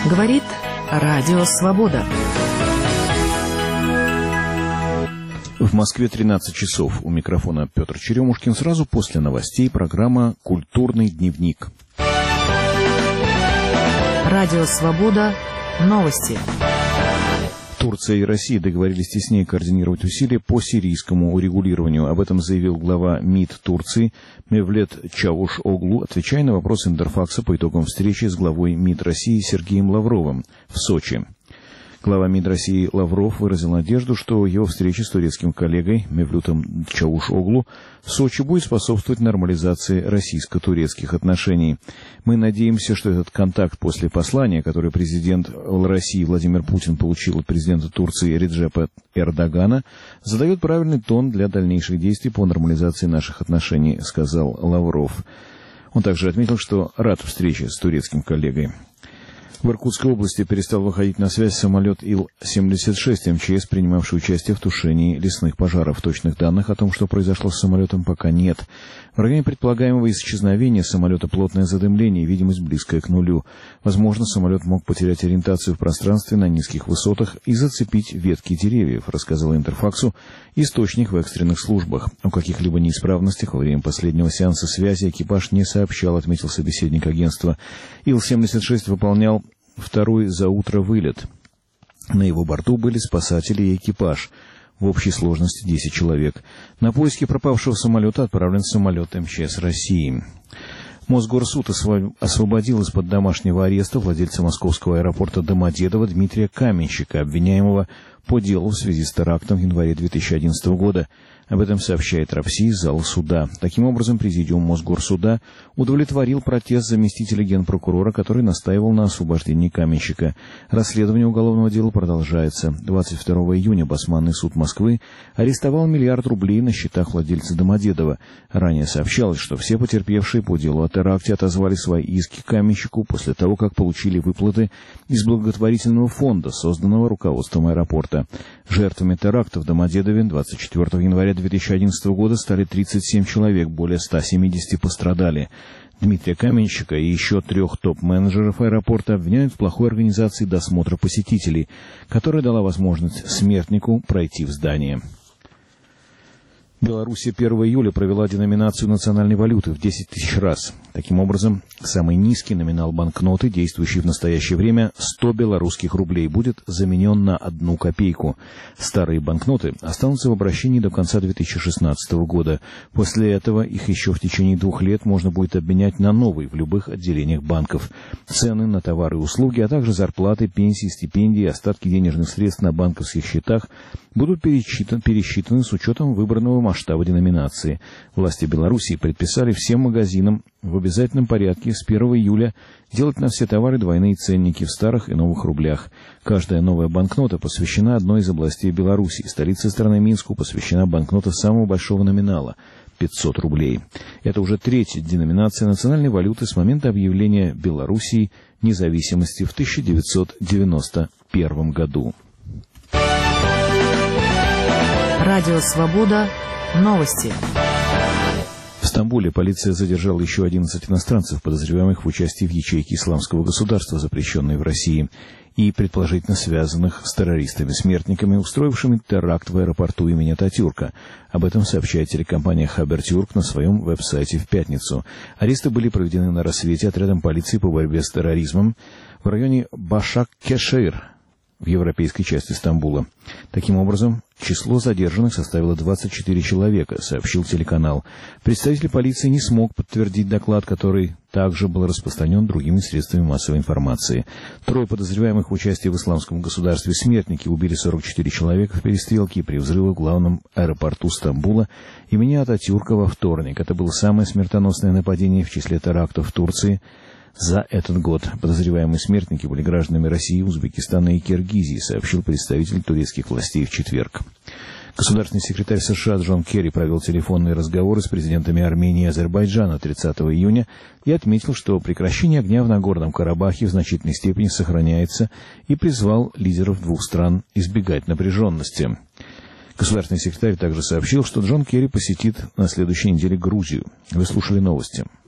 Говорит Радио Свобода. В Москве 13 часов. У микрофона Петр Черемушкин. Сразу после новостей программа «Культурный дневник». Радио Свобода. Новости. Турция и Россия договорились теснее координировать усилия по сирийскому урегулированию. Об этом заявил глава МИД Турции Мевлет Чавушоглу, отвечая на вопрос Интерфакса по итогам встречи с главой МИД России Сергеем Лавровым в Сочи. Глава МИД России Лавров выразил надежду, что его встреча с турецким коллегой Мевлютом Чавушоглу в Сочи будет способствовать нормализации российско-турецких отношений. Мы надеемся, что этот контакт после послания, которое президент России Владимир Путин получил от президента Турции Реджепа Эрдогана, задает правильный тон для дальнейших действий по нормализации наших отношений, сказал Лавров. Он также отметил, что рад встрече с турецким коллегой. В Иркутской области перестал выходить на связь самолет Ил-76 МЧС, принимавший участие в тушении лесных пожаров. Точных данных о том, что произошло с самолетом, пока нет. В районе предполагаемого исчезновения самолета плотное задымление и видимость близкая к нулю. Возможно, самолет мог потерять ориентацию в пространстве на низких высотах и зацепить ветки деревьев, рассказал Интерфаксу источник в экстренных службах. О каких-либо неисправностях во время последнего сеанса связи экипаж не сообщал, отметил собеседник агентства. Ил-76 выполнял второй за утро вылет. На его борту были спасатели и экипаж. В общей сложности 10 человек. На поиски пропавшего самолета отправлен самолет МЧС России. Мосгорсуд освободил из-под домашнего ареста владельца московского аэропорта Домодедово Дмитрия Каменщика, обвиняемого по делу в связи с терактом в январе 2011 года. Об этом сообщает РАПСИ из зала суда. Таким образом, президиум Мосгорсуда удовлетворил протест заместителя генпрокурора, который настаивал на освобождении Каменщика. Расследование уголовного дела продолжается. 22 июня Басманный суд Москвы арестовал 1 миллиард рублей на счетах владельца Домодедова. Ранее сообщалось, что все потерпевшие по делу о теракте отозвали свои иски Каменщику после того, как получили выплаты из благотворительного фонда, созданного руководством аэропорта. Жертвами теракта в Домодедове 24 января 2011 года стали 37 человек, более 170 пострадали. Дмитрия Каменщика и еще 3 топ-менеджеров аэропорта обвиняют в плохой организации досмотра посетителей, которая дала возможность смертнику пройти в здание. Белоруссия 1 июля провела деноминацию национальной валюты в 10 тысяч раз. Таким образом, самый низкий номинал банкноты, действующий в настоящее время, 100 белорусских рублей, будет заменен на 1 копейку. Старые банкноты останутся в обращении до конца 2016 года. После этого их еще в течение 2 лет можно будет обменять на новые в любых отделениях банков. Цены на товары и услуги, а также зарплаты, пенсии, стипендии и остатки денежных средств на банковских счетах будут пересчитаны с учетом выбранного масштаба деноминации. Власти Белоруссии предписали всем магазинам в обязательном порядке с 1 июля делать на все товары двойные ценники в старых и новых рублях. Каждая новая банкнота посвящена одной из областей Белоруссии. Столице страны Минску посвящена банкнота самого большого номинала – 500 рублей. Это уже 3-я деноминация национальной валюты с момента объявления Белоруссии независимости в 1991 году. Радио Свобода. Новости. В Стамбуле полиция задержала еще 11 иностранцев, подозреваемых в участии в ячейке исламского государства, запрещенной в России, и предположительно связанных с террористами-смертниками, устроившими теракт в аэропорту имени Ататюрка. Об этом сообщает телекомпания «Хабертюрк» на своем веб-сайте в пятницу. Аресты были проведены на рассвете отрядом полиции по борьбе с терроризмом в районе Башак-Кешир в европейской части Стамбула. Таким образом, число задержанных составило 24 человека, сообщил телеканал. Представитель полиции не смог подтвердить доклад, который также был распространен другими средствами массовой информации. 3 подозреваемых в участии в исламском государстве смертники убили 44 человека в перестрелке при взрыве в главном аэропорту Стамбула имени Ататюрка во вторник. Это было самое смертоносное нападение в числе терактов в Турции за этот год. Подозреваемые смертники были гражданами России, Узбекистана и Киргизии, сообщил представитель турецких властей в четверг. Государственный секретарь США Джон Керри провел телефонные разговоры с президентами Армении и Азербайджана 30 июня и отметил, что прекращение огня в Нагорном Карабахе в значительной степени сохраняется, и призвал лидеров 2 стран избегать напряженности. Государственный секретарь также сообщил, что Джон Керри посетит на следующей неделе Грузию. Вы слушали новости.